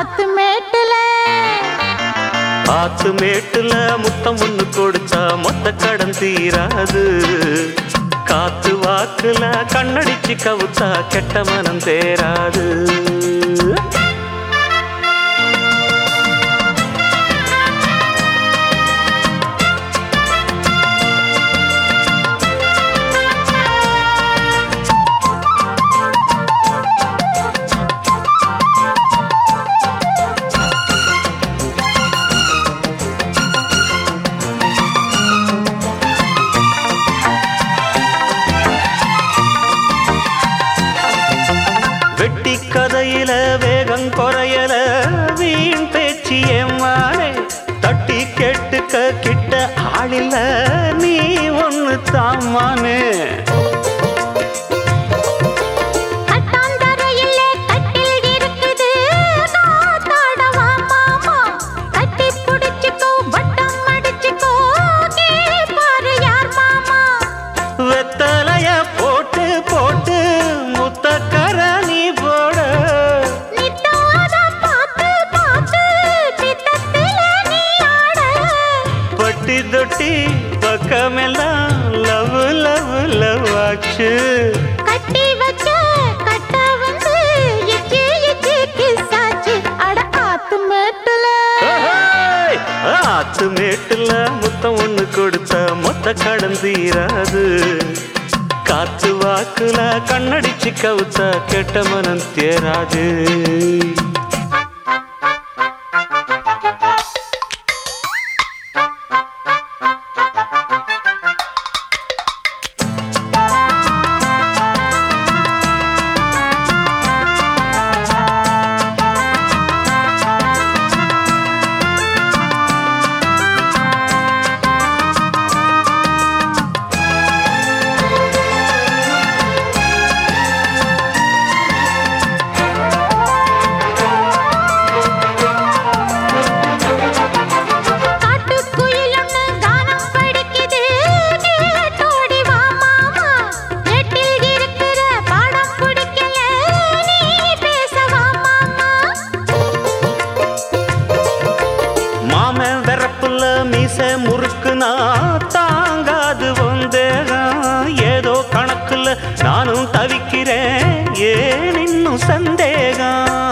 ஆத்து மேட்டுல முத்தம் ஒண்ணு கொடுத்தா மொத்த கடன் தீராது. காத்து வாக்குல கண்ணடிச்சு கவுத்தா கெட்ட மனம் தேராது. வெட்டி கதையில வேகம் குறையல வீண் பேச்சு ஏமானே. தட்டி கேட்டுக்க கிட்ட ஆளில்ல நீ ஒண்ணு தாமானே. வெத்தலைய போட்டு போட்டு முத்தக்கர நீ போட. பட்டி தொட்டி பக்கமெல்லாம் லவ் லவ் லவ் ஆச்சு. கட்டி வச்ச கட்ட வந்து இச்சி இச்சி கிசாச்சு. அட ஆத்து மேட்டுல ஆத்து மேட்டுல முத்தம் ஒண்ணு கொடுத்த மொத்த கடன் தீராது. காத்து வாக்குல கண்ணடிச்சு கவுத்தா கெட்ட மனம் தேராது. மாமன் வெறப்புல மீச முறுக்குனா தாங்காது வந்தேகம். ஏதோ கணக்குல நானும் தவிக்கிறேன் ஏன் இன்னும் சந்தேகம்.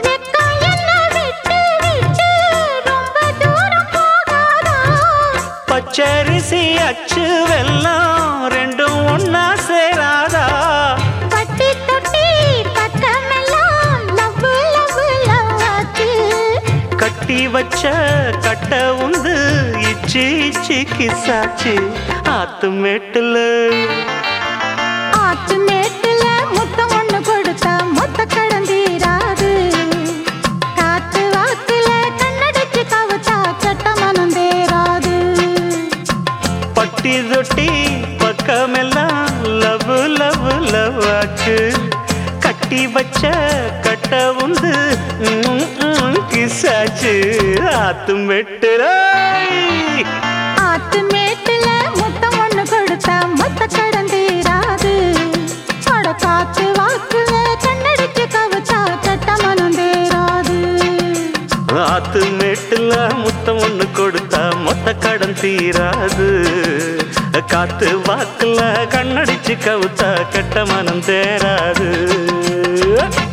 பச்சரிசி அச்சு வெல்லம் ரெண்டும் ஒன்னா சேராதா. பட்டி தொட்டி பக்கமெல்லாம் லவ் லவ் லவ் ஆச்சு. கட்டி வச்ச கட்ட உந்து இச்சி இச்சி கிசாச்சு. ஆத்து மேட்டுல ஆத்து மேட்டுல முத்தம் ஒண்ணு கொடுத்தா மொத்த கடன் தீராது. காத்து வாக்குல கண்ணடிச்சு கவுத்தா கெட்ட மனம் தேராது. பட்டி தொட்டி பக்கமெல்லாம் லவ் லவ் லவ் ஆச்சு. கட்டி வச்ச கட்ட உந்து கிசாச்சு. ஆத்து மேட்டுல ஆத்து மேட்டுல முத்தம் ஒண்ணு கொடுத்தா மொத்த கடன் தீராது. அட காத்து வாக்குல கண்ணடிச்சு கவுத்தா கெட்ட மனம் தேராது. ஆத்து மேட்டுல முத்தம் ஒண்ணு கொடுத்தா மொத்த கடன் தீராது. காத்து வாக்குல கண்ணடிச்சு கவுத்தா கெட்ட மனம் தேராது.